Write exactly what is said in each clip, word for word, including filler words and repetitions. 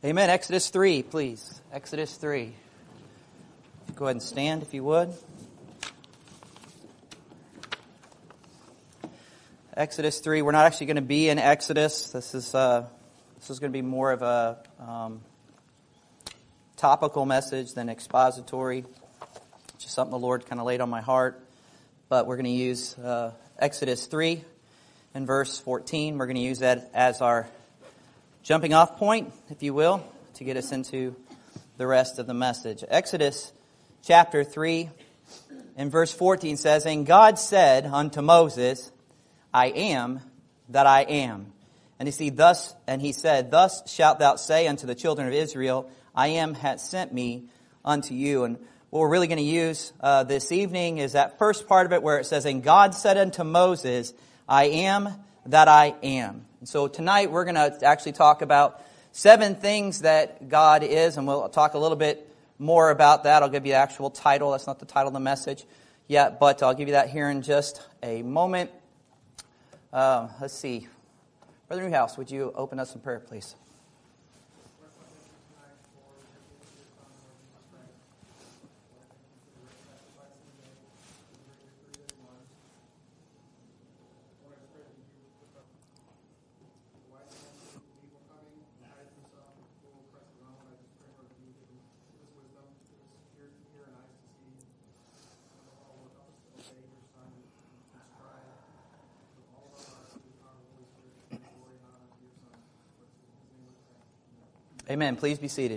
Amen. Exodus three, please. Exodus three. Go ahead and stand if you would. Exodus three. We're not actually going to be in Exodus. This is uh, this is going to be more of a um, topical message than expository. It's just something the Lord kind of laid on my heart. But we're going to use uh, Exodus three and verse fourteen. We're going to use that as our jumping off point, if you will, to get us into the rest of the message. Exodus chapter three and verse fourteen says, "And God said unto Moses, I am that I am. And you see, thus, and he said, Thus shalt thou say unto the children of Israel, I am hath sent me unto you." And what we're really going to use uh, this evening is that first part of it where it says, "And God said unto Moses, I am that I am." And so tonight we're going to actually talk about seven things that God is, and we'll talk a little bit more about that. I'll give you the actual title. That's not the title of the message yet, but I'll give you that here in just a moment. Uh, let's see. Brother Newhouse, would you open us in prayer, please? Amen. Please be seated.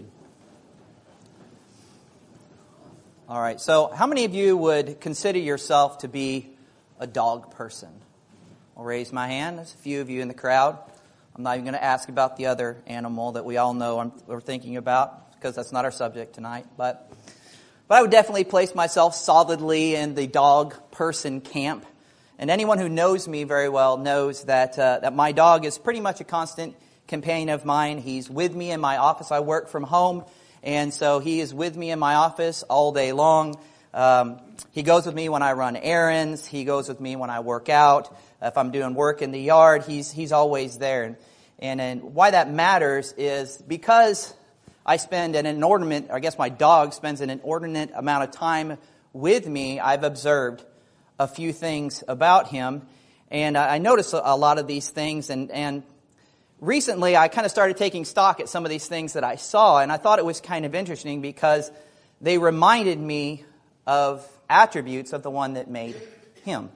All right. So how many of you would consider yourself to be a dog person? I'll raise my hand. There's a few of you in the crowd. I'm not even going to ask about the other animal that we all know I'm, we're thinking about, because that's not our subject tonight. But, but I would definitely place myself solidly in the dog person camp. And anyone who knows me very well knows that uh, that my dog is pretty much a constant companion of mine. He's with me in my office. I work from home, and so he is with me in my office all day long. Um, he goes with me when I run errands. He goes with me when I work out. If I'm doing work in the yard, he's he's always there. And and, and why that matters is because I spend an inordinate, I guess my dog spends an inordinate amount of time with me. I've observed a few things about him, and I notice a lot of these things, and and recently, I kind of started taking stock at some of these things that I saw, and I thought it was kind of interesting because they reminded me of attributes of the one that made him.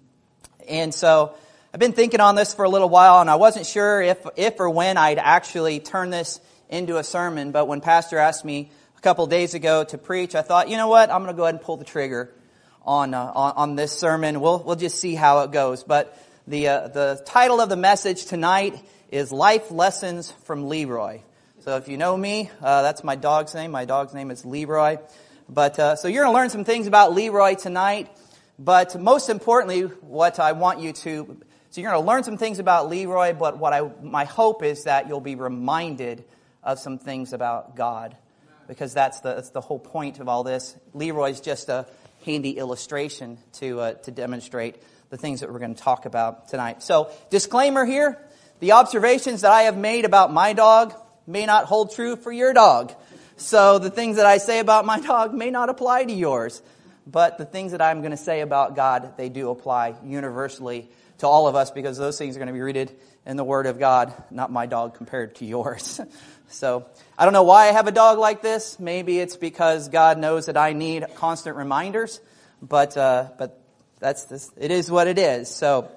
And so I've been thinking on this for a little while, and I wasn't sure if if or when I'd actually turn this into a sermon, but when Pastor asked me a couple of days ago to preach, I thought, you know what, I'm going to go ahead and pull the trigger on uh, on, on this sermon. We'll we'll just see how it goes. But the uh, the title of the message tonight is Life Lessons from Leroy. So if you know me, uh, that's my dog's name. My dog's name is Leroy. But uh, so you're going to learn some things about Leroy tonight. But most importantly, what I want you to, so you're going to learn some things about Leroy, but what I, my hope is that you'll be reminded of some things about God. Because that's the, that's the whole point of all this. Leroy's just a handy illustration to uh, to demonstrate the things that we're going to talk about tonight. So disclaimer here. The observations that I have made about my dog may not hold true for your dog. So the things that I say about my dog may not apply to yours. But the things that I'm going to say about God, they do apply universally to all of us, because those things are going to be rooted in the Word of God, not my dog compared to yours. So I don't know why I have a dog like this. Maybe it's because God knows that I need constant reminders. But uh, but that's this. It is what it is. So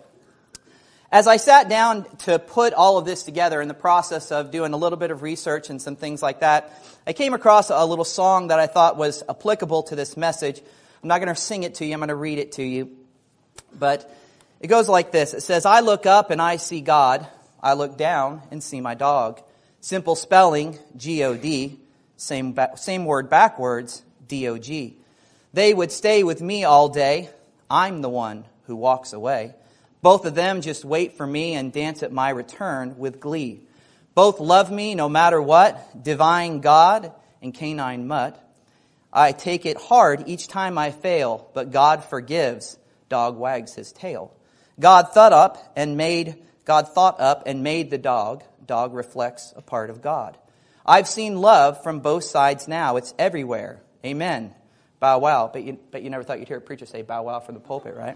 as I sat down to put all of this together in the process of doing a little bit of research and some things like that, I came across a little song that I thought was applicable to this message. I'm not going to sing it to you. I'm going to read it to you. But it goes like this. It says, "I look up and I see God. I look down and see my dog. Simple spelling, G O D. Same, ba- same word backwards, D O G. They would stay with me all day. I'm the one who walks away. Both of them just wait for me and dance at my return with glee. Both love me no matter what, divine God and canine mutt. I take it hard each time I fail, but God forgives. Dog wags his tail. God thought up and made God thought up and made the dog. Dog reflects a part of God. I've seen love from both sides now. It's everywhere. Amen. Bow wow. But you, but you never thought you'd hear a preacher say bow wow from the pulpit, right?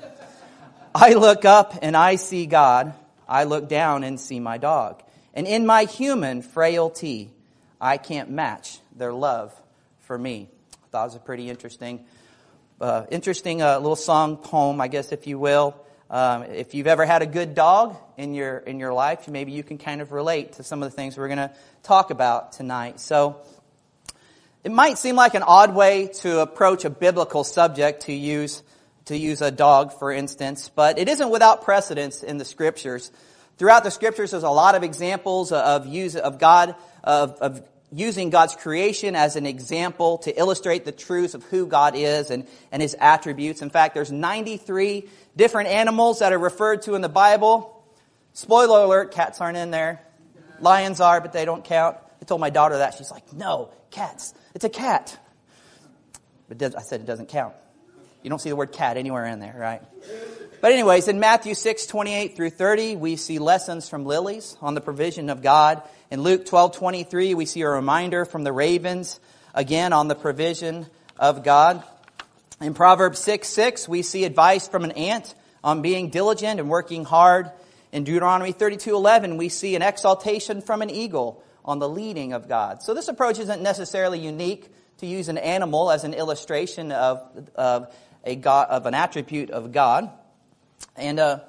I look up and I see God. I look down and see my dog. And in my human frailty, I can't match their love for me. I thought it was a pretty interesting, uh, interesting uh, little song poem, I guess, if you will. Um, if you've ever had a good dog in your in your life, maybe you can kind of relate to some of the things we're going to talk about tonight. So it might seem like an odd way to approach a biblical subject to use to use a dog, for instance, but it isn't without precedence in the Scriptures. Throughout the Scriptures, there's a lot of examples of use of God of, of using God's creation as an example to illustrate the truths of who God is and, and His attributes. In fact, there's ninety-three different animals that are referred to in the Bible. Spoiler alert, cats aren't in there. Lions are, but they don't count. I told my daughter that. She's like, no, cats. It's a cat. But I said it doesn't count. You don't see the word cat anywhere in there, right? But anyways, in Matthew six, twenty-eight through thirty, we see lessons from lilies on the provision of God. In Luke twelve, twenty-three, we see a reminder from the ravens, again, on the provision of God. In Proverbs six, six, we see advice from an ant on being diligent and working hard. In Deuteronomy thirty-two, eleven, we see an exaltation from an eagle on the leading of God. So this approach isn't necessarily unique to use an animal as an illustration of, of, a God, of an attribute of God. And uh,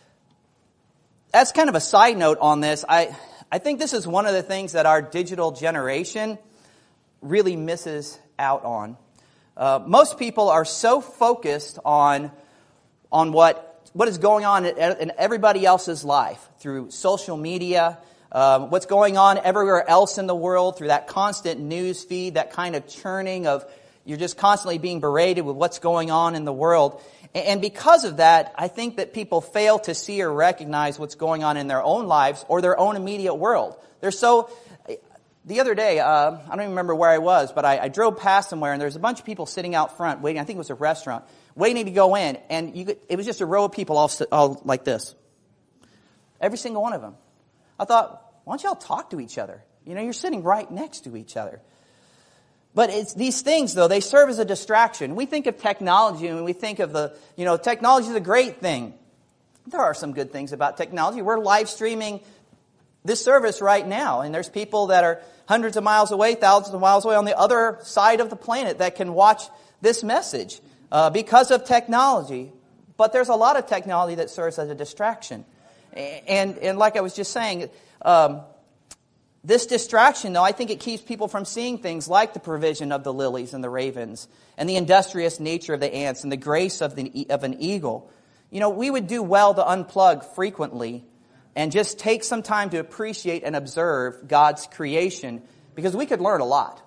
as kind of a side note on this, I, I think this is one of the things that our digital generation really misses out on. Uh, most people are so focused on, on what, what is going on in, in everybody else's life through social media, um, what's going on everywhere else in the world through that constant news feed, that kind of churning of you're just constantly being berated with what's going on in the world. And because of that, I think that people fail to see or recognize what's going on in their own lives or their own immediate world. They're so... The other day, uh, I don't even remember where I was, but I, I drove past somewhere, and there was a bunch of people sitting out front waiting. I think it was a restaurant, waiting to go in. And you could, it was just a row of people all, all like this. Every single one of them. I thought, why don't y'all talk to each other? You know, you're sitting right next to each other. But it's these things, though, they serve as a distraction. We think of technology, and we think of the, you know, technology is a great thing. There are some good things about technology. We're live streaming this service right now, and there's people that are hundreds of miles away, thousands of miles away on the other side of the planet that can watch this message uh, because of technology. But there's a lot of technology that serves as a distraction. And, and like I was just saying, um, this distraction, though, I think it keeps people from seeing things like the provision of the lilies and the ravens and the industrious nature of the ants and the grace of, the, of an eagle. You know, we would do well to unplug frequently and just take some time to appreciate and observe God's creation, because we could learn a lot.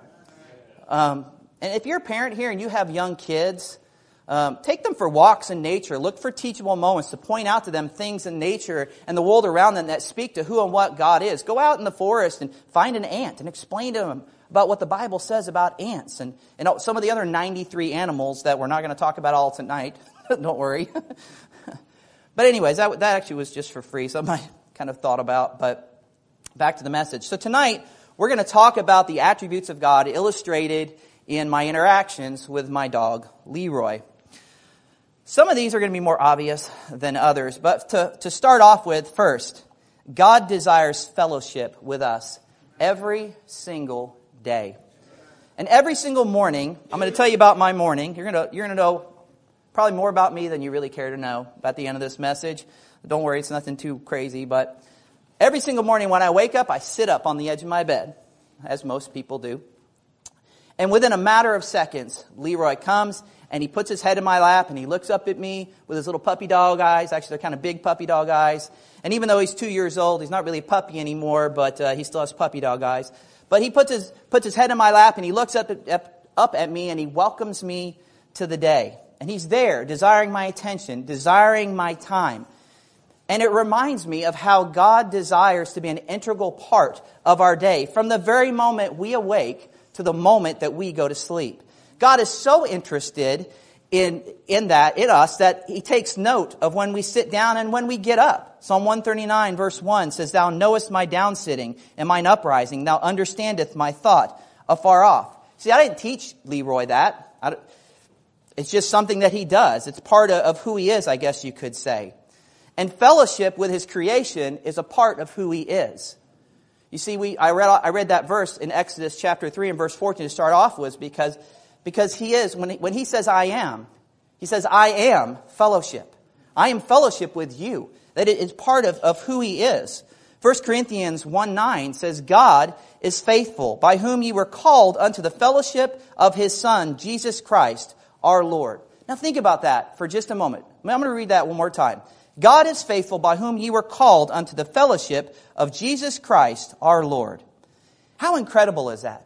Um, and if you're a parent here and you have young kids, um, take them for walks in nature. Look for teachable moments to point out to them things in nature and the world around them that speak to who and what God is. Go out in the forest and find an ant and explain to them about what the Bible says about ants and, and some of the other ninety-three animals that we're not going to talk about all tonight. Don't worry. But anyways, that, that actually was just for free, something I kind of thought about. But back to the message. So tonight, we're going to talk about the attributes of God illustrated in my interactions with my dog, Leroy. Some of these are going to be more obvious than others. But to, to start off with, first, God desires fellowship with us every single day. And every single morning, I'm going to tell you about my morning. You're going to, you're going to know probably more about me than you really care to know at the end of this message. Don't worry, it's nothing too crazy. But every single morning when I wake up, I sit up on the edge of my bed, as most people do. And within a matter of seconds, Leroy comes and he puts his head in my lap and he looks up at me with his little puppy dog eyes. Actually, they're kind of big puppy dog eyes. And even though he's two years old, he's not really a puppy anymore, but uh, he still has puppy dog eyes. But he puts his puts his head in my lap and he looks up at, up, up at me and he welcomes me to the day. And he's there, desiring my attention, desiring my time. And it reminds me of how God desires to be an integral part of our day, from the very moment we awake to the moment that we go to sleep. God is so interested in, in that, in us, that he takes note of when we sit down and when we get up. Psalm one thirty-nine verse one says, Thou knowest my downsitting and mine uprising. Thou understandest my thought afar off. See, I didn't teach Leroy that. I, it's just something that he does. It's part of, of who he is, I guess you could say. And fellowship with his creation is a part of who he is. You see, we I read I read that verse in Exodus chapter three and verse fourteen to start off with because, because he is, when he, when he says I am, he says I am fellowship. I am fellowship with you. That it is part of, of who he is. First Corinthians one nine says, God is faithful, by whom ye were called unto the fellowship of his Son, Jesus Christ, our Lord. Now think about that for just a moment. I'm going to read that one more time. God is faithful, by whom ye were called unto the fellowship of Jesus Christ, our Lord. How incredible is that?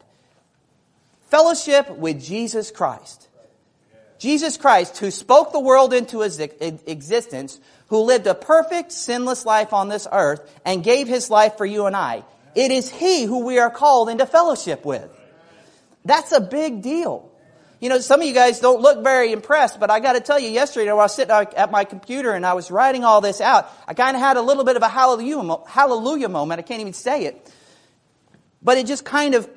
Fellowship with Jesus Christ. Jesus Christ, who spoke the world into existence, who lived a perfect, sinless life on this earth, and gave his life for you and I. It is he who we are called into fellowship with. That's a big deal. You know, some of you guys don't look very impressed, but I got to tell you, yesterday when I was sitting at my computer and I was writing all this out, I kind of had a little bit of a hallelujah, hallelujah moment. I can't even say it. But it just kind of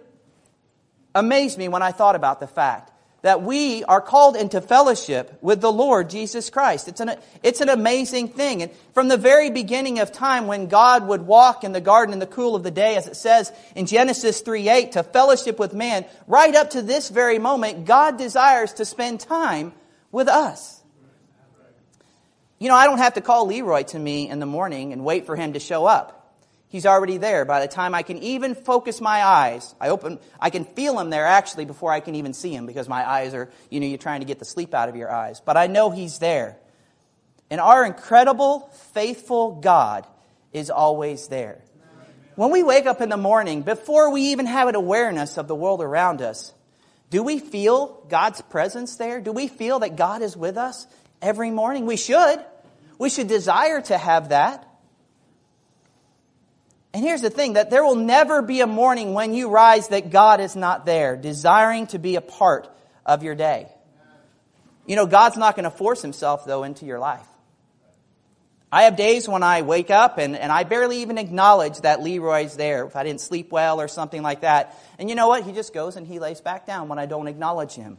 amazed me when I thought about the fact that we are called into fellowship with the Lord Jesus Christ. It's an, it's an amazing thing. And from the very beginning of time, when God would walk in the garden in the cool of the day, as it says in Genesis three eight, to fellowship with man, right up to this very moment, God desires to spend time with us. You know, I don't have to call Leroy to me in the morning and wait for him to show up. He's already there. By the time I can even focus my eyes, I open, I can feel him there actually before I can even see him, because my eyes are, you know, you're trying to get the sleep out of your eyes. But I know he's there. And our incredible, faithful God is always there. When we wake up in the morning, before we even have an awareness of the world around us, do we feel God's presence there? Do we feel that God is with us every morning? We should. We should desire to have that. And here's the thing, that there will never be a morning when you rise that God is not there, desiring to be a part of your day. You know, God's not going to force himself, though, into your life. I have days when I wake up and, and I barely even acknowledge that Leroy's there, if I didn't sleep well or something like that. And you know what? He just goes and he lays back down when I don't acknowledge him.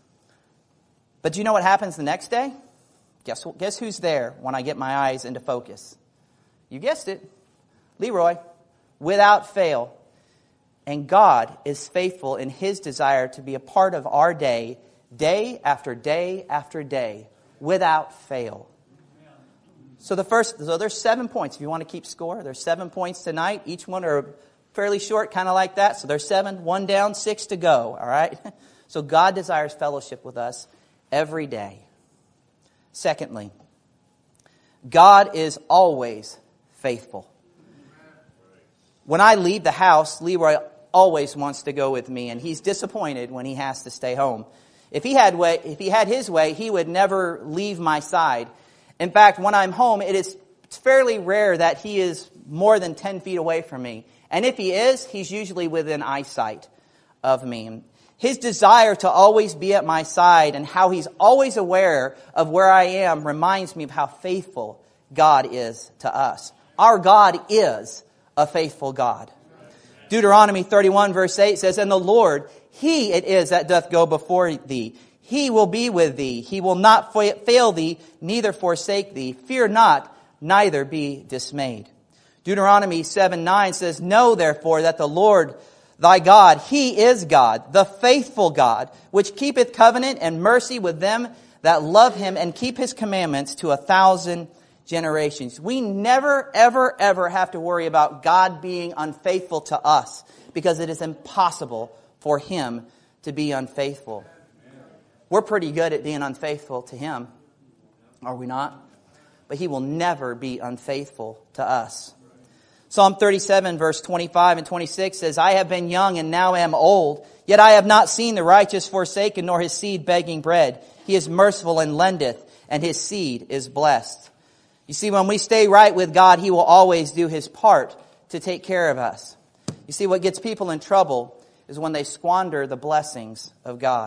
But do you know what happens the next day? Guess, guess who's there when I get my eyes into focus? You guessed it. Leroy, without fail. And God is faithful in his desire to be a part of our day, day after day after day, without fail. So the first, so there's seven points. If you want to keep score, there's seven points tonight. Each one are fairly short, kind of like that. So there's seven, one down, six to go. All right. So God desires fellowship with us every day. Secondly, God is always faithful. When I leave the house, Leroy always wants to go with me, and he's disappointed when he has to stay home. If he had way, if he had his way, he would never leave my side. In fact, when I'm home, it is fairly rare that he is more than ten feet away from me. And if he is, he's usually within eyesight of me. His desire to always be at my side and how he's always aware of where I am reminds me of how faithful God is to us. Our God is a faithful God. Deuteronomy thirty-one verse eight says, And the Lord, he it is that doth go before thee. He will be with thee. He will not fail thee, neither forsake thee. Fear not, neither be dismayed. Deuteronomy seven nine says, Know therefore that the Lord thy God, he is God, the faithful God, which keepeth covenant and mercy with them that love him and keep his commandments to a thousand generations. We never, ever, ever have to worry about God being unfaithful to us, because it is impossible for him to be unfaithful. We're pretty good at being unfaithful to him, are we not? But he will never be unfaithful to us. Psalm thirty-seven verse twenty-five and twenty-six says, I have been young and now am old, yet I have not seen the righteous forsaken, nor his seed begging bread. He is merciful and lendeth, and his seed is blessed. You see, when we stay right with God, he will always do his part to take care of us. You see, what gets people in trouble is when they squander the blessings of God.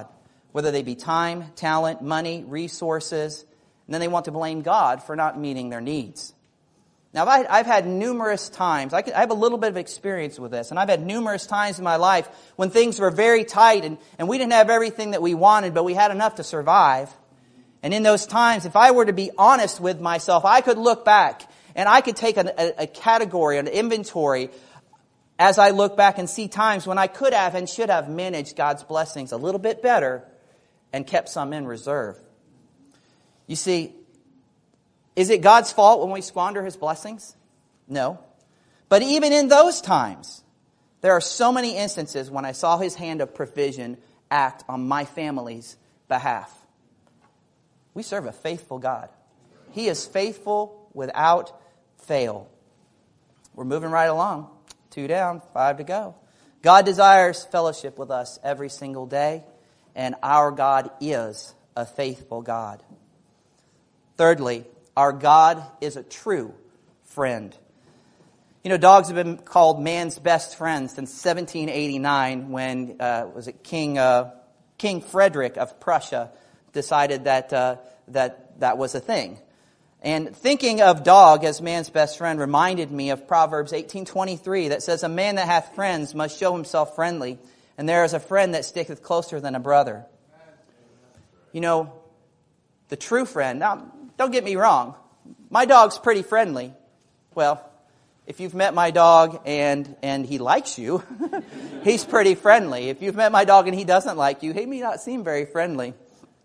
whether they be time, talent, money, resources, and then they want to blame God for not meeting their needs. Now, I've had numerous times, I have a little bit of experience with this, and I've had numerous times in my life when things were very tight and, and we didn't have everything that we wanted, but we had enough to survive. And in those times, if I were to be honest with myself, I could look back and I could take a, a category, an inventory, as I look back and see times when I could have and should have managed God's blessings a little bit better and kept some in reserve. You see, is it God's fault when we squander His blessings? No. But even in those times, there are so many instances when I saw His hand of provision act on my family's behalf. We serve a faithful God. He is faithful without fail. We're moving right along. Two down, five to go. God desires fellowship with us every single day, and our God is a faithful God. Thirdly, our God is a true friend. You know, dogs have been called man's best friend since seventeen eighty-nine when, uh, was it King uh, King Frederick of Prussia decided that uh, that that was a thing. And thinking of dog as man's best friend reminded me of Proverbs eighteen twenty-three that says, "A man that hath friends must show himself friendly, and there is a friend that sticketh closer than a brother." You know, the true friend. Now, don't get me wrong. My dog's pretty friendly. Well, if you've met my dog and and he likes you, he's pretty friendly. If you've met my dog and he doesn't like you, he may not seem very friendly.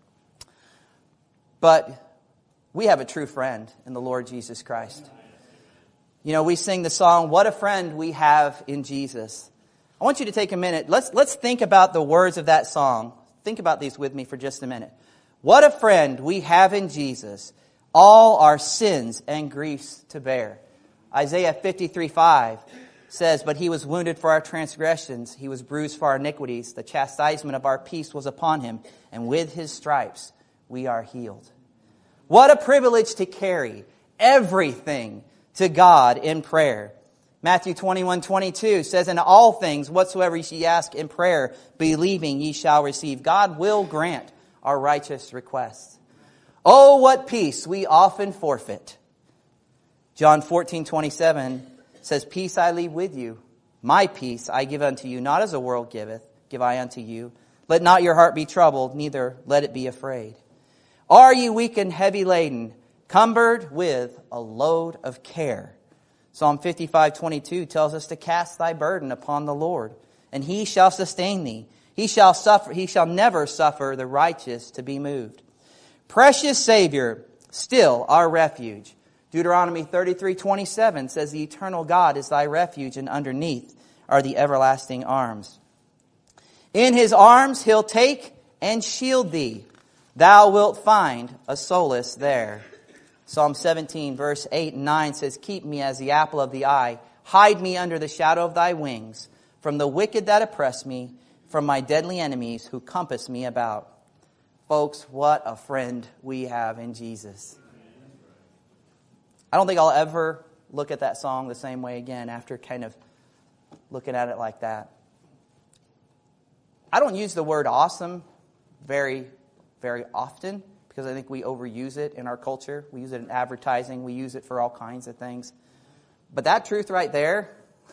But we have a true friend in the Lord Jesus Christ. You know, we sing the song, "What a Friend We Have in Jesus." I want you to take a minute. Let's let's think about the words of that song. Think about these with me for just a minute. What a friend we have in Jesus, all our sins and griefs to bear. Isaiah fifty-three five says, "But He was wounded for our transgressions, He was bruised for our iniquities. The chastisement of our peace was upon Him, and with His stripes we are healed." What a privilege to carry everything to God in prayer. Matthew twenty-one twenty-two says, "In all things whatsoever ye ask in prayer, believing ye shall receive." God will grant our righteous requests. Oh, what peace we often forfeit. John fourteen twenty-seven says, "Peace I leave with you. My peace I give unto you, not as the world giveth, give I unto you. Let not your heart be troubled, neither let it be afraid. Are you weak and heavy laden, cumbered with a load of care?" Psalm fifty-five twenty-two tells us to cast thy burden upon the Lord, and He shall sustain thee. He shall suffer, He shall never suffer the righteous to be moved. Precious Savior, still our refuge. Deuteronomy thirty-three twenty-seven says, "The eternal God is thy refuge, and underneath are the everlasting arms. In His arms He'll take and shield thee. Thou wilt find a solace there." Psalm seventeen, verse eight and nine says, "Keep me as the apple of the eye. Hide me under the shadow of thy wings, from the wicked that oppress me, from my deadly enemies who compass me about." Folks, what a friend we have in Jesus. I don't think I'll ever look at that song the same way again after kind of looking at it like that. I don't use the word awesome very very often because I think we overuse it in our culture. We use it in advertising. We use it for all kinds of things. But that truth right there,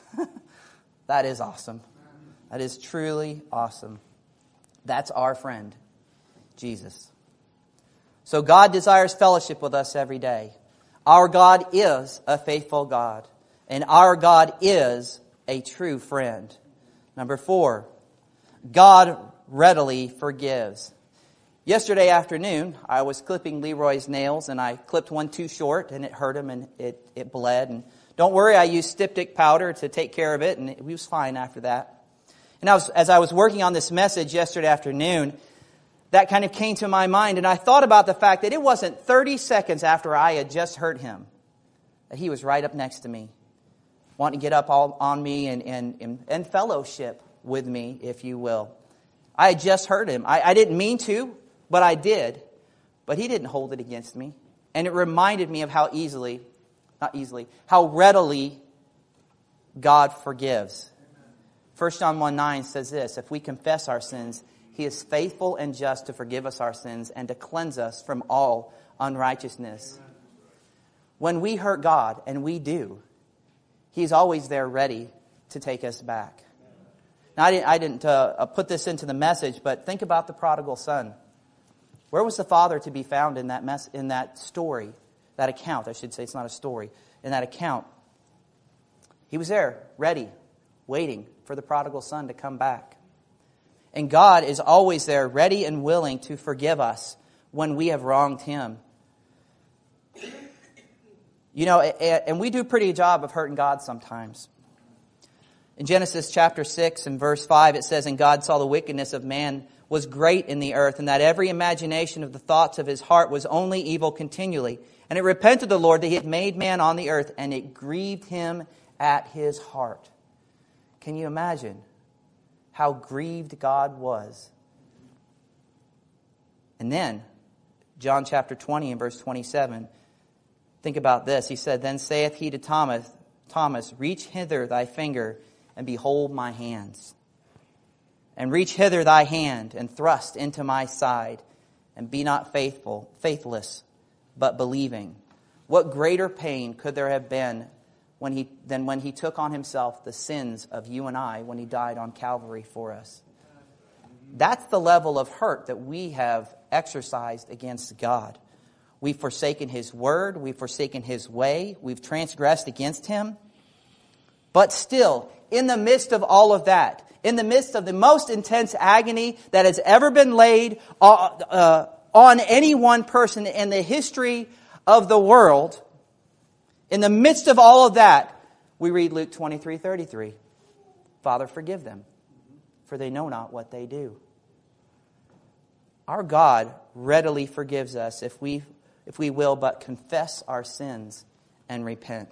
that is awesome. That is truly awesome. That's our friend, Jesus. So God desires fellowship with us every day. Our God is a faithful God, and our God is a true friend. Number four, God readily forgives. Yesterday afternoon, I was clipping Leroy's nails, and I clipped one too short, and it hurt him, and it, it bled. And don't worry, I used styptic powder to take care of it, and it was fine after that. And I was, as I was working on this message yesterday afternoon, that kind of came to my mind, and I thought about the fact that it wasn't thirty seconds after I had just hurt him that he was right up next to me, wanting to get up all on me and, and, and, and fellowship with me, if you will. I had just hurt him. I, I didn't mean to. But I did. But He didn't hold it against me. And it reminded me of how easily, not easily, how readily God forgives. First John one nine says this, "If we confess our sins, He is faithful and just to forgive us our sins and to cleanse us from all unrighteousness. When we hurt God, and we do, He's always there ready to take us back. Now, I didn't, I didn't uh, put this into the message, but think about the prodigal son. Where was the father to be found in that mess, in that story, that account? I should say, it's not a story. In that account, he was there, ready, waiting for the prodigal son to come back. And God is always there, ready and willing to forgive us when we have wronged Him. You know, and we do a pretty good job of hurting God sometimes. In Genesis chapter six and verse five, it says, "And God saw the wickedness of man was great in the earth, and that every imagination of the thoughts of his heart was only evil continually. And it repented the Lord that He had made man on the earth, and it grieved Him at His heart." Can you imagine how grieved God was? And then, John chapter twenty and verse twenty-seven, think about this. He said, "Then saith He to Thomas, Thomas, reach hither thy finger, and behold my hands. And reach hither thy hand, and thrust into my side, and be not faithful, faithless, but believing." What greater pain could there have been when he, than when He took on Himself the sins of you and I when He died on Calvary for us? That's the level of hurt that we have exercised against God. We've forsaken His word. We've forsaken His way. We've transgressed against Him. But still, in the midst of all of that, in the midst of the most intense agony that has ever been laid uh, uh, on any one person in the history of the world, in the midst of all of that, we read Luke twenty-three thirty-three. "Father, forgive them, for they know not what they do." Our God readily forgives us if we, if we will but confess our sins and repent.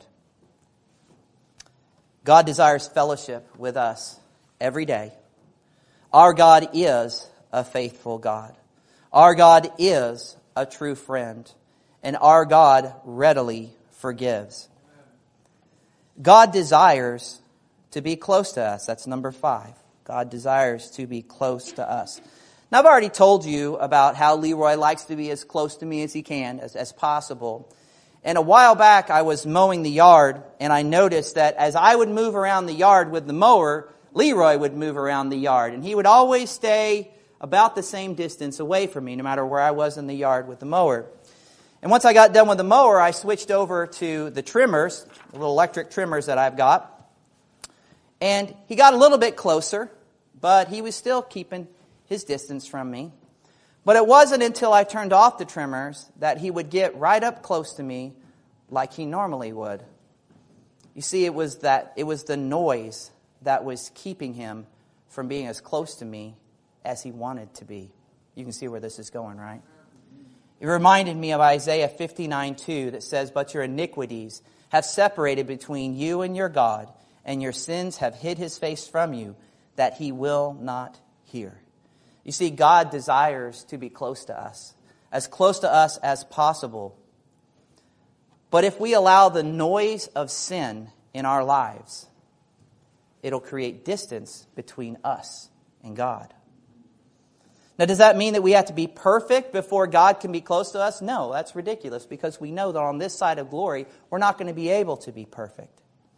God desires fellowship with us every day. Our God is a faithful God. Our God is a true friend. And our God readily forgives. God desires to be close to us. That's number five. God desires to be close to us. Now, I've already told you about how Leroy likes to be as close to me as he can, as, as possible. And a while back, I was mowing the yard, and I noticed that as I would move around the yard with the mower, Leroy would move around the yard. And he would always stay about the same distance away from me, no matter where I was in the yard with the mower. And once I got done with the mower, I switched over to the trimmers, the little electric trimmers that I've got. And he got a little bit closer, but he was still keeping his distance from me. But it wasn't until I turned off the trimmers that he would get right up close to me like he normally would. You see, it was that it was the noise that was keeping him from being as close to me as he wanted to be. You can see where this is going, right? It reminded me of Isaiah fifty-nine two that says, "But your iniquities have separated between you and your God, and your sins have hid His face from you, that He will not hear." You see, God desires to be close to us, as close to us as possible. But if we allow the noise of sin in our lives, it'll create distance between us and God. Now, does that mean that we have to be perfect before God can be close to us? No, that's ridiculous, because we know that on this side of glory, we're not going to be able to be perfect.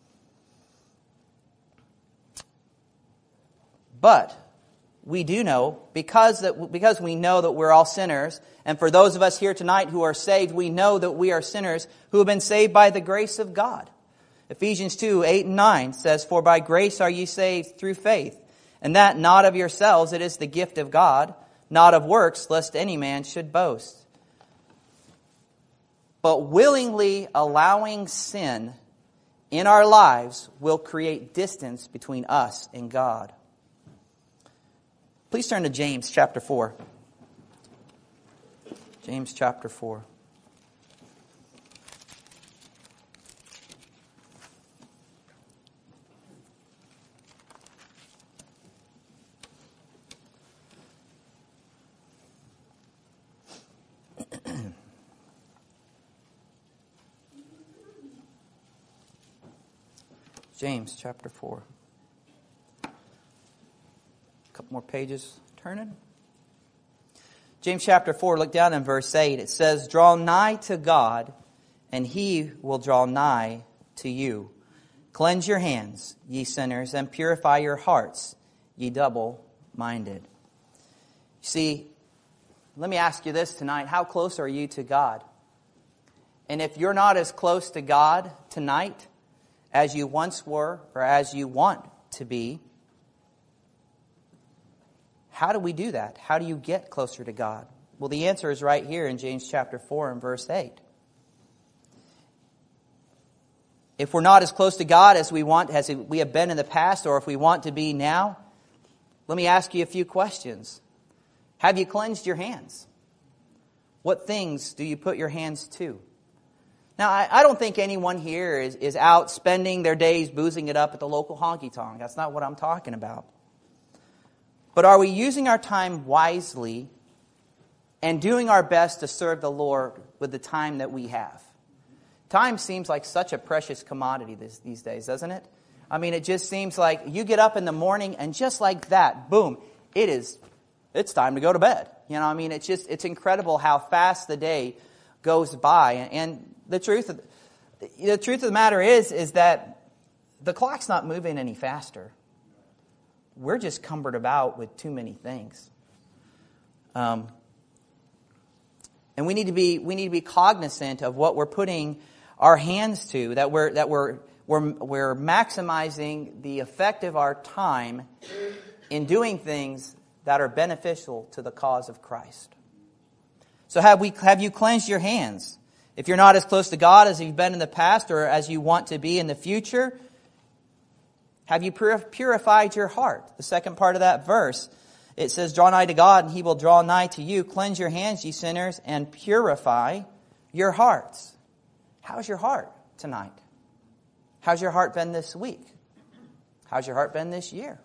But we do know, because that because we know that we're all sinners, and for those of us here tonight who are saved, we know that we are sinners who have been saved by the grace of God. Ephesians two, eight and nine says, "For by grace are ye saved through faith, and that not of yourselves, it is the gift of God, not of works, lest any man should boast." But willingly allowing sin in our lives will create distance between us and God. Please turn to James chapter four. James chapter four. James chapter four. A couple more pages turning. James chapter four, look down in verse eight. It says, "Draw nigh to God, and He will draw nigh to you. Cleanse your hands, ye sinners, and purify your hearts, ye double-minded." You see, let me ask you this tonight. How close are you to God? And if you're not as close to God tonight as you once were or as you want to be, how do we do that? How do you get closer to God? Well, the answer is right here in James chapter four and verse eight. If we're not as close to God as we want, as we have been in the past, or if we want to be now, let me ask you a few questions. Have you cleansed your hands? What things do you put your hands to? Now, I, I don't think anyone here is, is out spending their days boozing it up at the local honky-tonk. That's not what I'm talking about. But are we using our time wisely and doing our best to serve the Lord with the time that we have? Time seems like such a precious commodity this, these days, doesn't it? I mean, it just seems like you get up in the morning and just like that, boom, it is, it's time to go to bed. You know, I mean, it's just, it's incredible how fast the day goes by. And, and the truth, of, the truth of the matter is, is that the clock's not moving any faster. We're just cumbered about with too many things. Um, and we need to be, we need to be cognizant of what we're putting our hands to, that we're, that we're, we're, we're maximizing the effect of our time in doing things that are beneficial to the cause of Christ. So have we, have you cleansed your hands? If you're not as close to God as you've been in the past or as you want to be in the future, have you purified your heart? The second part of that verse, it says, "Draw nigh to God, and He will draw nigh to you. Cleanse your hands, ye sinners, and purify your hearts." How's your heart tonight? How's your heart been this week? How's your heart been this year?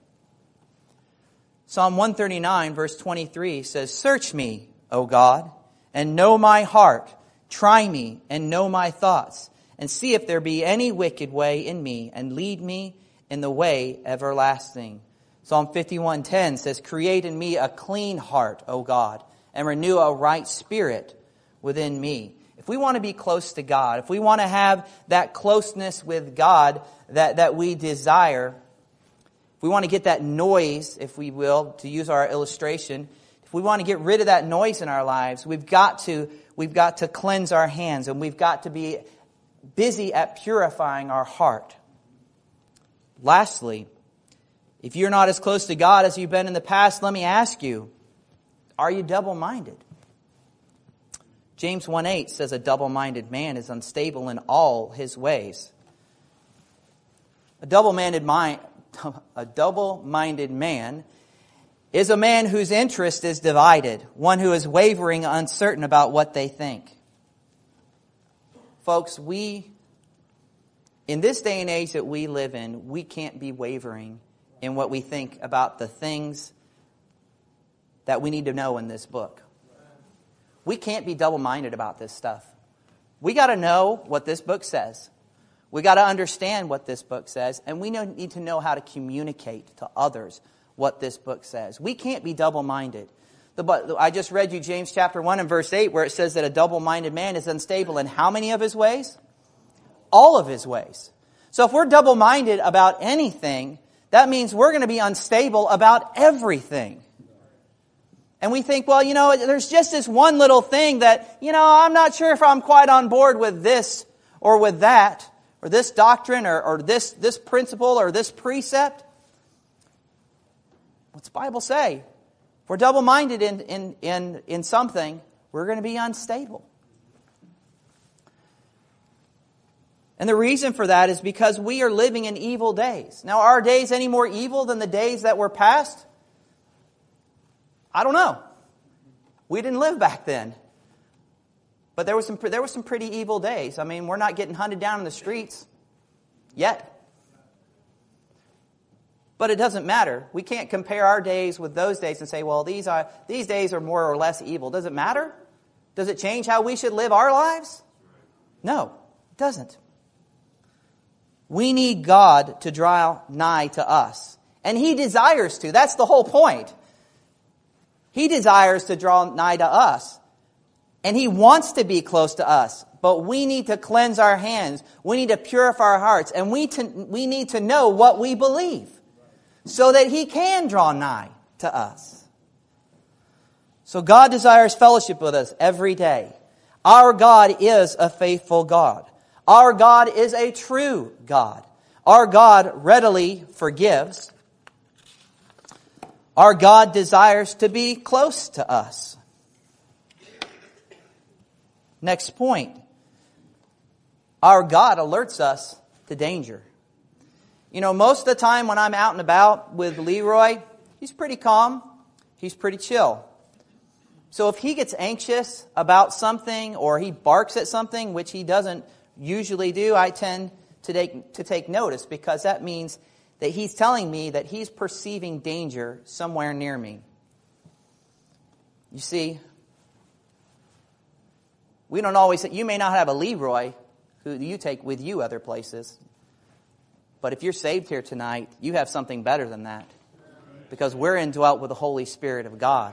Psalm one thirty-nine, verse twenty-three says, "Search me, O God, and know my heart. Try me, and know my thoughts, and see if there be any wicked way in me, and lead me in the way everlasting." Psalm fifty-one ten says, "Create in me a clean heart, O God, and renew a right spirit within me." If we want to be close to God, if we want to have that closeness with God that, that we desire, if we want to get that noise, if we will, to use our illustration, if we want to get rid of that noise in our lives, we've got to, we've got to cleanse our hands, and we've got to be busy at purifying our heart. Lastly, if you're not as close to God as you've been in the past, let me ask you, are you double-minded? James one eight says, "A double-minded man is unstable in all his ways." A double-minded mind, a double-minded man is a man whose interest is divided, one who is wavering, uncertain about what they think. Folks, we, in this day and age that we live in, we can't be wavering in what we think about the things that we need to know in this book. We can't be double-minded about this stuff. We got to know what this book says. We got to understand what this book says, and we need to know how to communicate to others what this book says. We can't be double-minded. The, I just read you James chapter one and verse eight, where it says that a double-minded man is unstable in how many of his ways? All of his ways. So if we're double-minded about anything, that means we're going to be unstable about everything. And we think, well, you know, there's just this one little thing that, you know, I'm not sure if I'm quite on board with this or with that, or this doctrine or, or this, this principle or this precept. What's the Bible say? If we're double-minded in, in, in, in something, we're going to be unstable. And the reason for that is because we are living in evil days. Now, are our days any more evil than the days that were past? I don't know. We didn't live back then. But there was some there were some pretty evil days. I mean, we're not getting hunted down in the streets yet. But it doesn't matter. We can't compare our days with those days and say, well, these are these days are more or less evil. Does it matter? Does it change how we should live our lives? No, it doesn't. We need God to draw nigh to us. And He desires to. That's the whole point. He desires to draw nigh to us. And He wants to be close to us. But we need to cleanse our hands. We need to purify our hearts. And we, to, we need to know what we believe so that He can draw nigh to us. So God desires fellowship with us every day. Our God is a faithful God. Our God is a true God. Our God readily forgives. Our God desires to be close to us. Next point. Our God alerts us to danger. You know, most of the time when I'm out and about with Leroy, he's pretty calm. He's pretty chill. So if he gets anxious about something or he barks at something, which he doesn't usually do, I tend to take, to take notice because that means that he's telling me that he's perceiving danger somewhere near me. You see, we don't always, you may not have a Leroy who you take with you other places. But if you're saved here tonight, you have something better than that. Because we're indwelt with the Holy Spirit of God.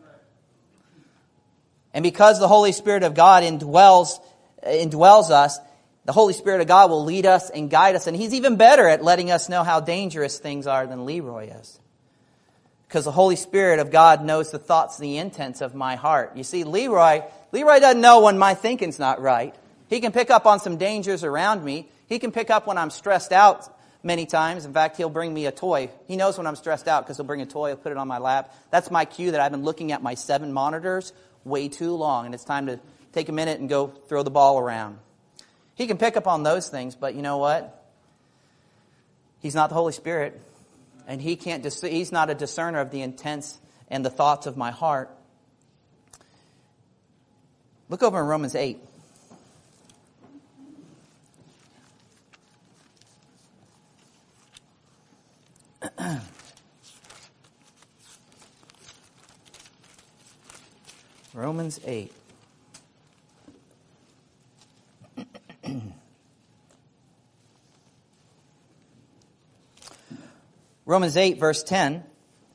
And because the Holy Spirit of God indwells, indwells us, the Holy Spirit of God will lead us and guide us. And He's even better at letting us know how dangerous things are than Leroy is. Because the Holy Spirit of God knows the thoughts and the intents of my heart. You see, Leroy, Leroy doesn't know when my thinking's not right. He can pick up on some dangers around me. He can pick up when I'm stressed out many times. In fact, he'll bring me a toy. He knows when I'm stressed out because he'll bring a toy, he'll put it on my lap. That's my cue that I've been looking at my seven monitors way too long, and it's time to take a minute and go throw the ball around. He can pick up on those things, but you know what? He's not the Holy Spirit, and he can't. Dis- he's not a discerner of the intents and the thoughts of my heart. Look over in Romans eight. Romans eight. Romans eight, verse ten.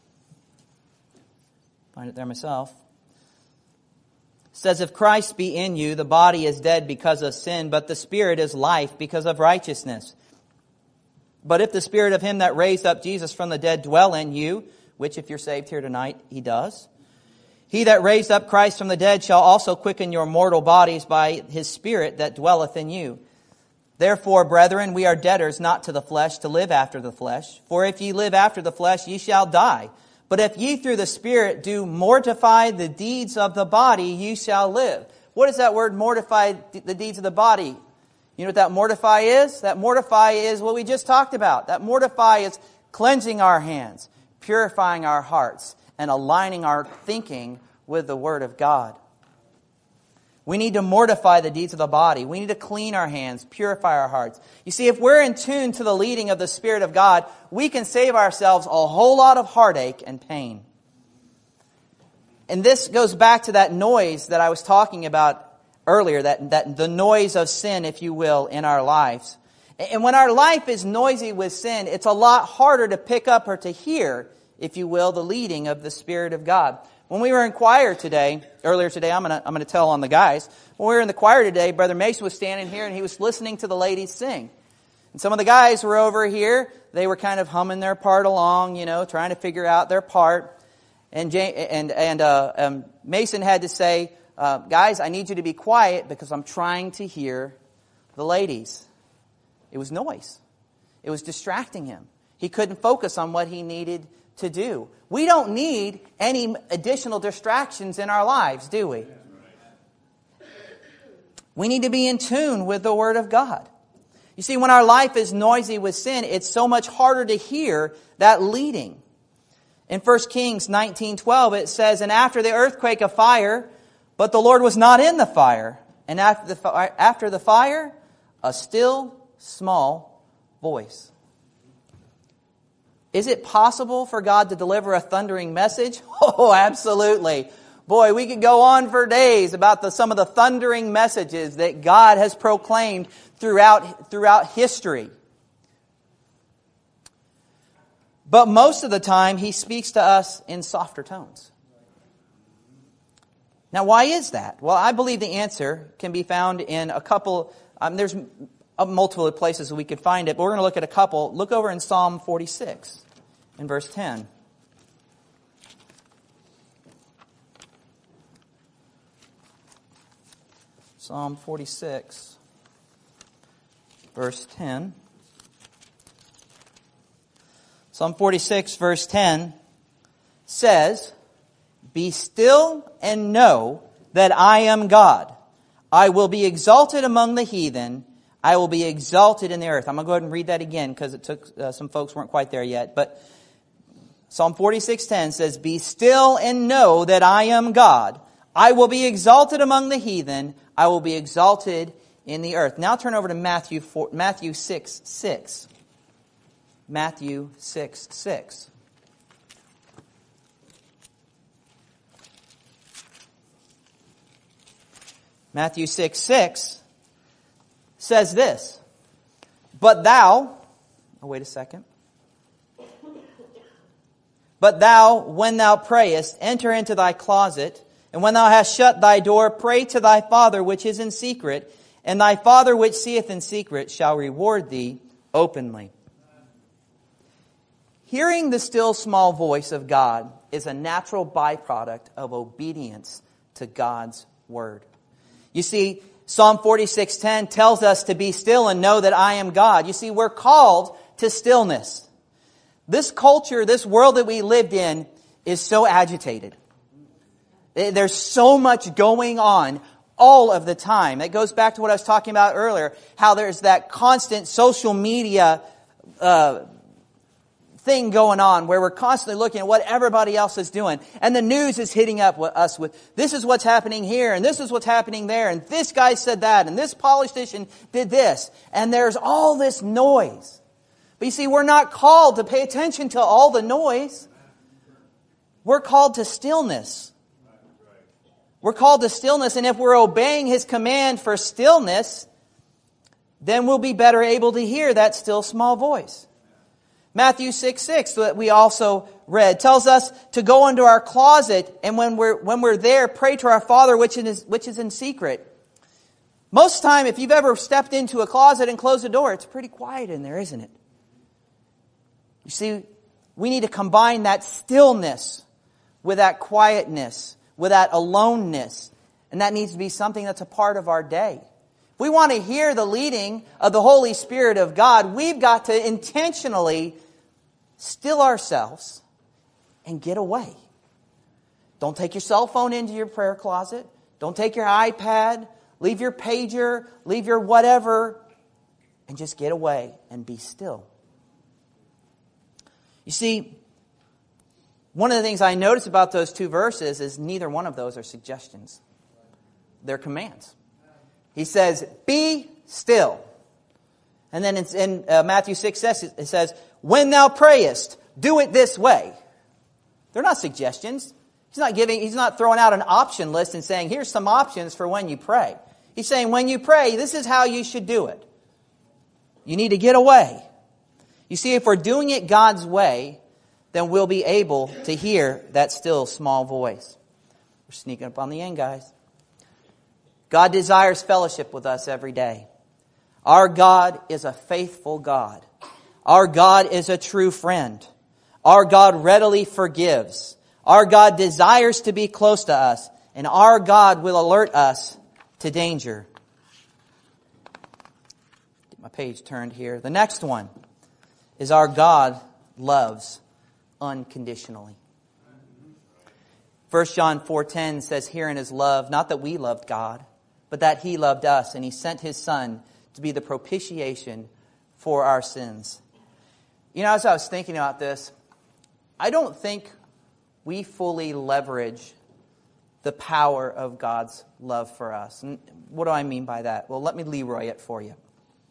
Find it there myself. It says, if Christ be in you, the body is dead because of sin, but the Spirit is life because of righteousness. But if the Spirit of Him that raised up Jesus from the dead dwell in you, which if you're saved here tonight, He does, He that raised up Christ from the dead shall also quicken your mortal bodies by His Spirit that dwelleth in you. Therefore, brethren, we are debtors not to the flesh to live after the flesh. For if ye live after the flesh, ye shall die. But if ye through the Spirit do mortify the deeds of the body, ye shall live. What is that word, mortify the deeds of the body? You know what that mortify is? That mortify is what we just talked about. That mortify is cleansing our hands, purifying our hearts, and aligning our thinking with the Word of God. We need to mortify the deeds of the body. We need to clean our hands, purify our hearts. You see, if we're in tune to the leading of the Spirit of God, we can save ourselves a whole lot of heartache and pain. And this goes back to that noise that I was talking about earlier, that, that the noise of sin, if you will, in our lives. And when our life is noisy with sin, it's a lot harder to pick up or to hear, if you will, the leading of the Spirit of God. When we were in choir today, earlier today, I'm going to I'm going to tell on the guys. When we were in the choir today, Brother Mason was standing here and he was listening to the ladies sing. And some of the guys were over here. They were kind of humming their part along, you know, trying to figure out their part. And Jay, and and uh, um, Mason had to say, uh, guys, I need you to be quiet because I'm trying to hear the ladies. It was noise. It was distracting him. He couldn't focus on what he needed to do. We don't need any additional distractions in our lives, do we? We need to be in tune with the Word of God. You see, when our life is noisy with sin, it's so much harder to hear that leading. In First Kings nineteen twelve, it says, and after the earthquake a fire, but the Lord was not in the fire. And after the, after the fire, a still, small voice. Is it possible for God to deliver a thundering message? Oh, absolutely. Boy, we could go on for days about the, some of the thundering messages that God has proclaimed throughout, throughout history. But most of the time, He speaks to us in softer tones. Now, why is that? Well, I believe the answer can be found in a couple, um, there's multiple places we could find it, but we're going to look at a couple. Look over in Psalm forty-six, in verse ten. Psalm forty-six, verse ten. Psalm forty-six, verse ten says, "Be still and know that I am God. I will be exalted among the heathen. I will be exalted in the earth." I'm going to go ahead and read that again because it took uh, some folks weren't quite there yet. But Psalm forty-six ten says, "Be still and know that I am God. I will be exalted among the heathen. I will be exalted in the earth." Now turn over to Matthew four, Matthew six six. Matthew six six. Matthew six six says this, "But thou," oh wait a second. "But thou, when thou prayest, enter into thy closet, and when thou hast shut thy door, pray to thy Father which is in secret, and thy Father which seeth in secret shall reward thee openly." Hearing the still small voice of God is a natural byproduct of obedience to God's word. You see, Psalm forty-six ten tells us to be still and know that I am God. You see, we're called to stillness. This culture, this world that we lived in is so agitated. There's so much going on all of the time. It goes back to what I was talking about earlier, how there's that constant social media uh, thing going on where we're constantly looking at what everybody else is doing. And the news is hitting up with us with, this is what's happening here, and this is what's happening there, and this guy said that, and this politician did this. And there's all this noise. But you see, we're not called to pay attention to all the noise. We're called to stillness. We're called to stillness, and if we're obeying His command for stillness, then we'll be better able to hear that still small voice. Matthew six six, that we also read, tells us to go into our closet, and when we're when we're there, pray to our Father which is which is in secret. Most of the time, if you've ever stepped into a closet and closed the door, it's pretty quiet in there, isn't it? You see, we need to combine that stillness with that quietness, with that aloneness. And that needs to be something that's a part of our day. If we want to hear the leading of the Holy Spirit of God, we've got to intentionally still ourselves and get away. Don't take your cell phone into your prayer closet. Don't take your iPad. Leave your pager. Leave your whatever. And just get away and be still. You see, one of the things I notice about those two verses is neither one of those are suggestions. They're commands. He says, "Be still." And then it's in uh, Matthew six, it says, "When thou prayest, do it this way." They're not suggestions. He's not giving, he's not throwing out an option list and saying, here's some options for when you pray. He's saying, when you pray, this is how you should do it. You need to get away. You see, if we're doing it God's way, then we'll be able to hear that still small voice. We're sneaking up on the end, guys. God desires fellowship with us every day. Our God is a faithful God. Our God is a true friend. Our God readily forgives. Our God desires to be close to us. And our God will alert us to danger. Get my page turned here. The next one is our God loves unconditionally. First John four ten says, "Herein is love, not that we loved God, but that He loved us, and He sent His Son to be the propitiation for our sins." You know, as I was thinking about this, I don't think we fully leverage the power of God's love for us. And what do I mean by that? Well, let me Leroy it for you.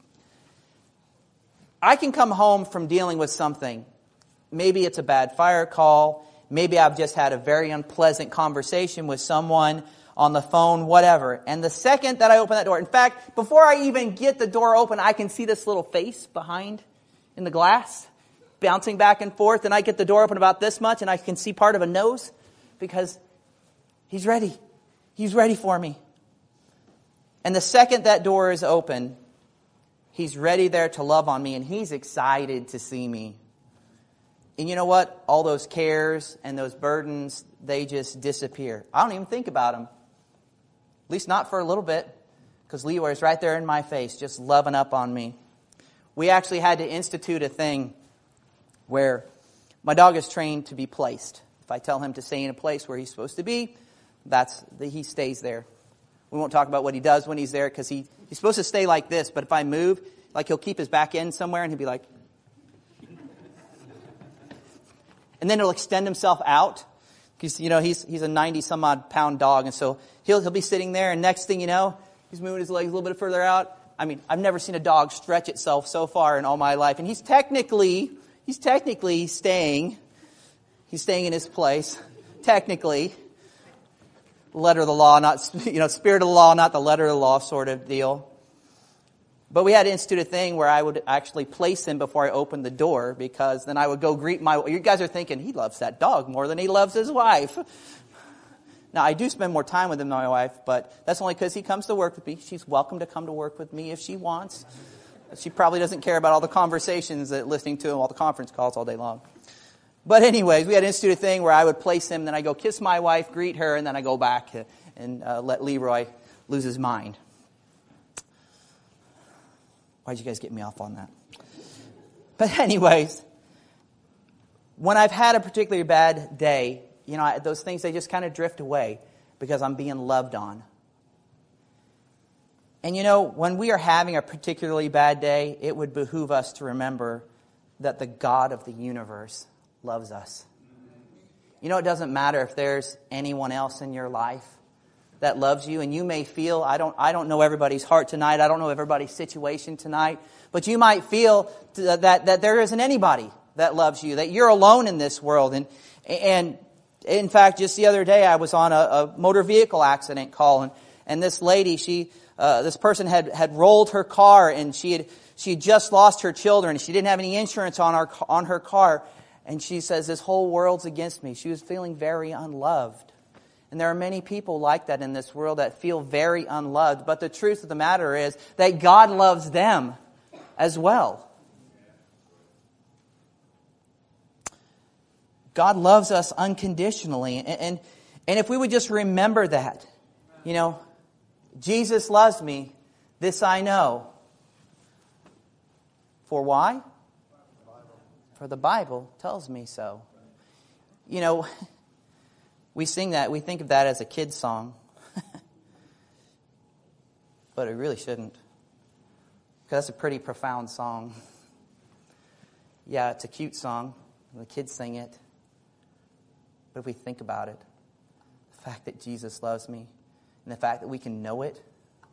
I can come home from dealing with something. Maybe it's a bad fire call. Maybe I've just had a very unpleasant conversation with someone on the phone, whatever. And the second that I open that door, in fact, before I even get the door open, I can see this little face behind in the glass, bouncing back and forth. And I get the door open about this much, and I can see part of a nose because he's ready. He's ready for me. And the second that door is open, He's ready there to love on me, and He's excited to see me. And you know what? All those cares and those burdens, they just disappear. I don't even think about them. At least not for a little bit, because Leroy's right there in my face, just loving up on me. We actually had to institute a thing where my dog is trained to be placed. If I tell him to stay in a place where he's supposed to be, that's the, he stays there. We won't talk about what he does when he's there, because he, he's supposed to stay like this. But if I move, like he'll keep his back end somewhere and he'll be like... And then he'll extend himself out. Because, you know, he's he's a ninety-some-odd pound dog. And so he'll he'll be sitting there, and next thing you know, he's moving his legs a little bit further out. I mean, I've never seen a dog stretch itself so far in all my life. And he's technically, he's technically staying. He's staying in his place. Technically. Letter of the law, not, you know, spirit of the law, not the letter of the law sort of deal. But we had to institute a thing where I would actually place him before I opened the door, because then I would go greet my... You guys are thinking, he loves that dog more than he loves his wife. Now, I do spend more time with him than my wife, but that's only because he comes to work with me. She's welcome to come to work with me if she wants. She probably doesn't care about all the conversations that listening to him, all the conference calls all day long. But anyways, we had to institute a thing where I would place him, then I go kiss my wife, greet her, and then I go back and uh, let Leroy lose his mind. Why'd you guys get me off on that? But anyways, when I've had a particularly bad day, you know, those things, they just kind of drift away because I'm being loved on. And you know, when we are having a particularly bad day, it would behoove us to remember that the God of the universe loves us. You know, it doesn't matter if there's anyone else in your life that loves you, and you may feel, I don't I don't know everybody's heart tonight, I don't know everybody's situation tonight, but you might feel that that there isn't anybody that loves you, that you're alone in this world. And and in fact, just the other day I was on a, a motor vehicle accident call, and, and this lady, she uh, this person had, had rolled her car, and she had she had just lost her children, and she didn't have any insurance on our on her car, and she says, this whole world's against me. She was feeling very unloved. And there are many people like that in this world that feel very unloved. But the truth of the matter is that God loves them as well. God loves us unconditionally. And, and, and if we would just remember that, you know, Jesus loves me, this I know. For why? For the Bible tells me so. You know, we sing that, we think of that as a kid's song. But it really shouldn't. Because that's a pretty profound song. Yeah, it's a cute song. The kids sing it. But if we think about it, the fact that Jesus loves me, and the fact that we can know it,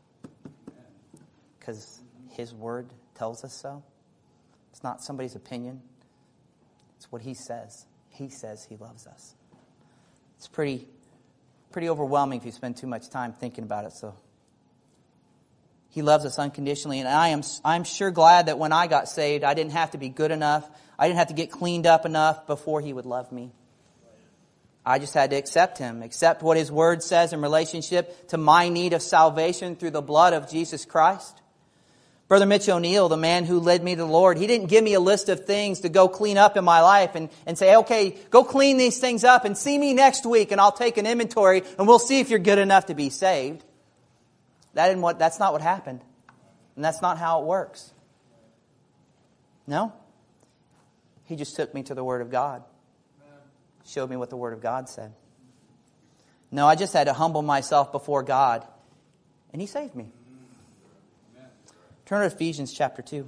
because His Word tells us so. It's not somebody's opinion. It's what He says. He says He loves us. It's pretty, pretty overwhelming if you spend too much time thinking about it. So, He loves us unconditionally, and I am, I'm sure glad that when I got saved, I didn't have to be good enough. I didn't have to get cleaned up enough before He would love me. I just had to accept Him, accept what His Word says in relationship to my need of salvation through the blood of Jesus Christ. Brother Mitch O'Neill, the man who led me to the Lord, he didn't give me a list of things to go clean up in my life and, and say, okay, go clean these things up and see me next week and I'll take an inventory and we'll see if you're good enough to be saved. That isn't what, that's not what happened. And that's not how it works. No. He just took me to the Word of God. Showed me what the Word of God said. No, I just had to humble myself before God. And He saved me. Turn to Ephesians chapter two.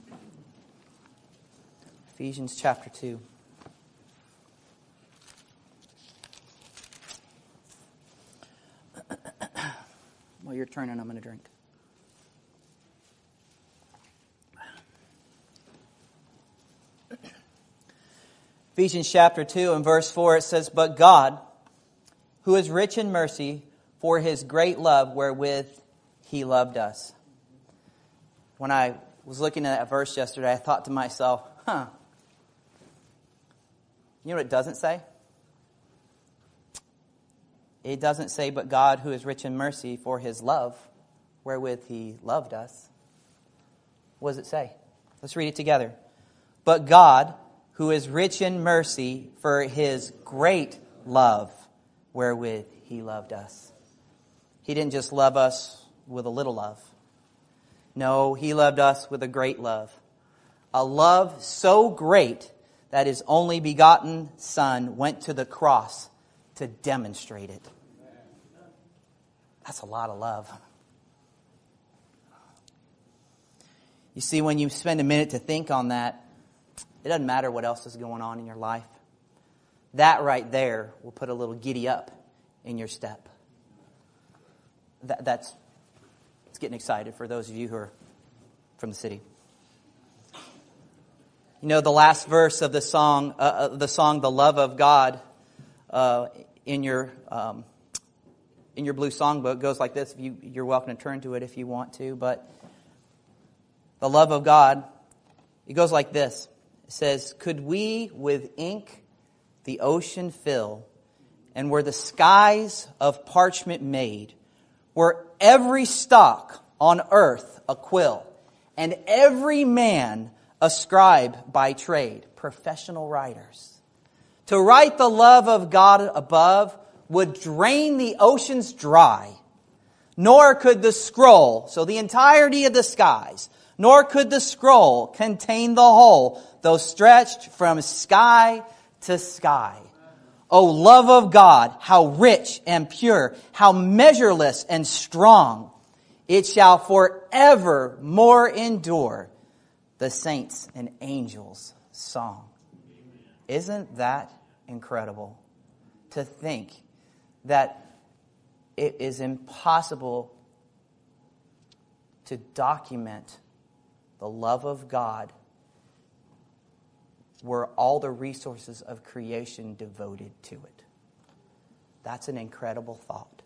Ephesians chapter two. While you're turning, I'm going to drink. Ephesians chapter two and verse four, it says, "But God, who is rich in mercy, for His great love wherewith He loved us." When I was looking at that verse yesterday, I thought to myself, huh. You know what it doesn't say? It doesn't say, but God who is rich in mercy for his love, wherewith he loved us. What does it say? Let's read it together. But God who is rich in mercy for his great love, wherewith he loved us. He didn't just love us with a little love. No, he loved us with a great love. A love so great that his only begotten Son went to the cross to demonstrate it. That's a lot of love. You see, when you spend a minute to think on that, it doesn't matter what else is going on in your life. That right there will put a little giddy up in your step. That, that's it's getting excited for those of you who are from the city. You know, the last verse of the song, uh, the song "The Love of God," uh, in your um, in your blue songbook goes like this. If you, you're welcome to turn to it if you want to. But the love of God, it goes like this. It says, "Could we with ink the ocean fill, and were the skies of parchment made, were every stalk on earth a quill, and every man a scribe by trade," professional writers, "to write the love of God above would drain the oceans dry, nor could the scroll," so the entirety of the skies, "nor could the scroll contain the whole, though stretched from sky to sky. O love of God, how rich and pure, how measureless and strong. It shall forever more endure the saints' and angels' song." Isn't that incredible? To think that it is impossible to document the love of God were all the resources of creation devoted to it. That's an incredible thought.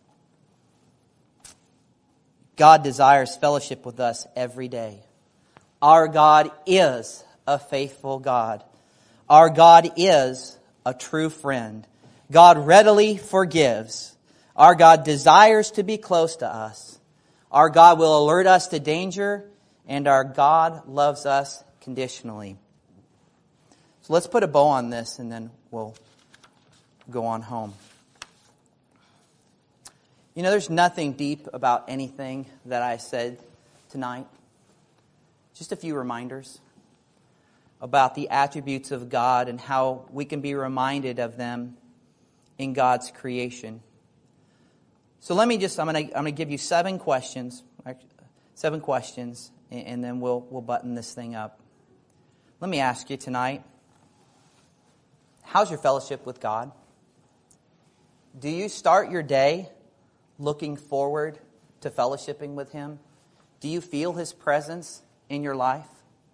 God desires fellowship with us every day. Our God is a faithful God. Our God is a true friend. God readily forgives. Our God desires to be close to us. Our God will alert us to danger, and our God loves us conditionally. So let's put a bow on this and then we'll go on home. You know, there's nothing deep about anything that I said tonight. Just a few reminders about the attributes of God and how we can be reminded of them in God's creation. So let me just, I'm going to I'm going to give you seven questions, seven questions, and then we'll we'll button this thing up. Let me ask you tonight, how's your fellowship with God? Do you start your day looking forward to fellowshipping with Him? Do you feel His presence in your life?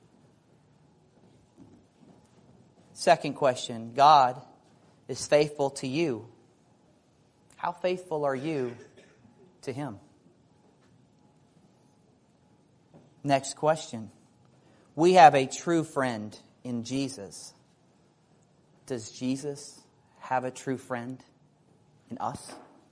Second question, God is faithful to you. How faithful are you to Him? Next question, we have a true friend in Jesus. Does Jesus have a true friend in us?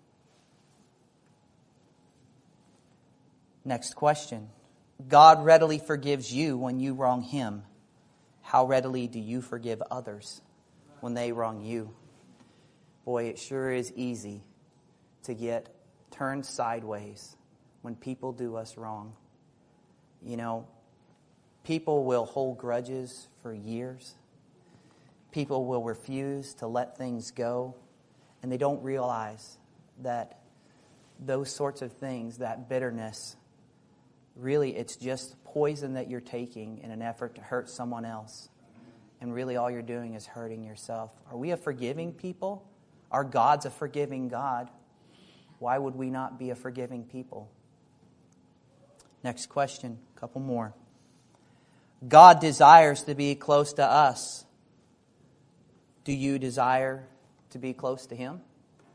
Next question. God readily forgives you when you wrong Him. How readily do you forgive others when they wrong you? Boy, it sure is easy to get turned sideways when people do us wrong. You know, people will hold grudges for years. People will refuse to let things go, and they don't realize that those sorts of things, that bitterness, really it's just poison that you're taking in an effort to hurt someone else. And really all you're doing is hurting yourself. Are we a forgiving people? Our God's a forgiving God. Why would we not be a forgiving people? Next question, a couple more. God desires to be close to us. Do you desire to be close to Him?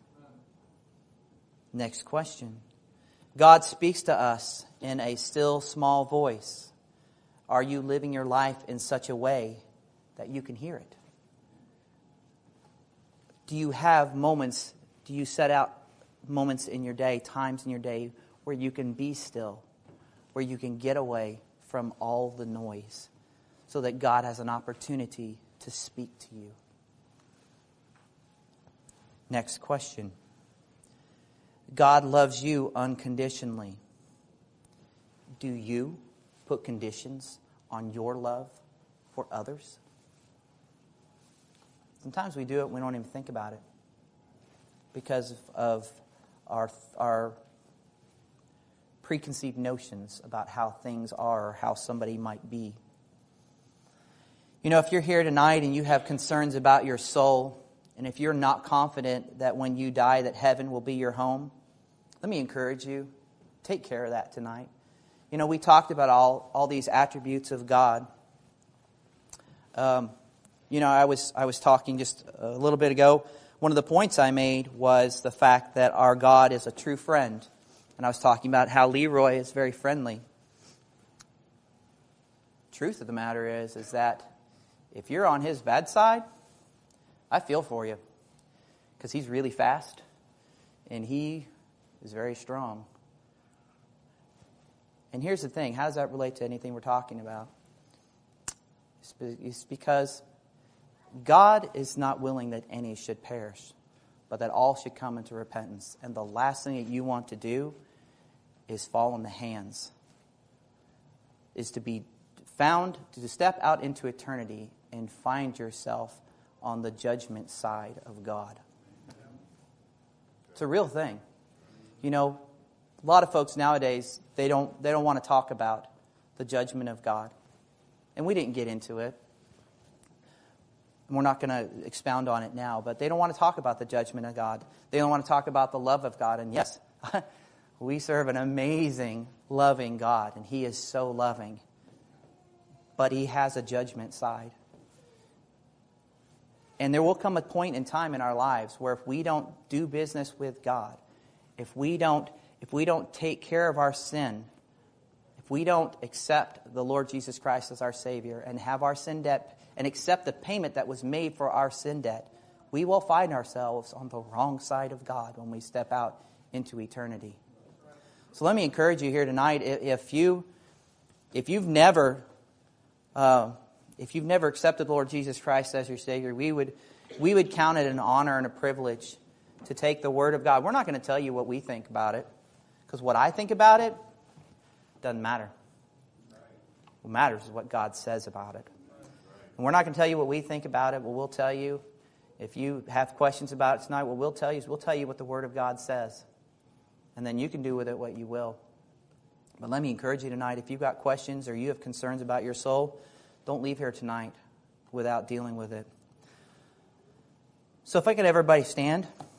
Next question. God speaks to us in a still small voice. Are you living your life in such a way that you can hear it? Do you have moments Do you set out moments in your day, times in your day, where you can be still, where you can get away from all the noise, so that God has an opportunity to speak to you? Next question. God loves you unconditionally. Do you put conditions on your love for others? Sometimes we do it, we don't even think about it, because of our our preconceived notions about how things are or how somebody might be. You know, if you're here tonight and you have concerns about your soul, and if you're not confident that when you die that heaven will be your home, let me encourage you, take care of that tonight. You know, we talked about all, all these attributes of God. Um, you know, I was I was talking just a little bit ago. One of the points I made was the fact that our God is a true friend. And I was talking about how Leroy is very friendly. Truth of the matter is, is that if you're on his bad side, I feel for you. Because he's really fast. And he is very strong. And here's the thing. How does that relate to anything we're talking about? It's because God is not willing that any should perish, but that all should come into repentance. And the last thing that you want to do is fall in the hands, is to be found, to step out into eternity and find yourself on the judgment side of God. It's a real thing. You know, a lot of folks nowadays, they don't they don't want to talk about the judgment of God. And we didn't get into it. And we're not going to expound on it now, but they don't want to talk about the judgment of God. They don't want to talk about the love of God. And yes, we serve an amazing, loving God, and He is so loving. But He has a judgment side. And there will come a point in time in our lives where if we don't do business with God, if we don't if we don't take care of our sin, if we don't accept the Lord Jesus Christ as our Savior and have our sin debt and accept the payment that was made for our sin debt, we will find ourselves on the wrong side of God when we step out into eternity. So let me encourage you here tonight, if you if you've never uh, if you've never accepted the Lord Jesus Christ as your Savior, we would we would count it an honor and a privilege to take the Word of God. We're not going to tell you what we think about it, because what I think about it doesn't matter. What matters is what God says about it. And we're not going to tell you what we think about it, but we'll tell you, if you have questions about it tonight, what we'll tell you is we'll tell you what the Word of God says. And then you can do with it what you will. But let me encourage you tonight, if you've got questions or you have concerns about your soul, don't leave here tonight without dealing with it. So if I could have everybody stand.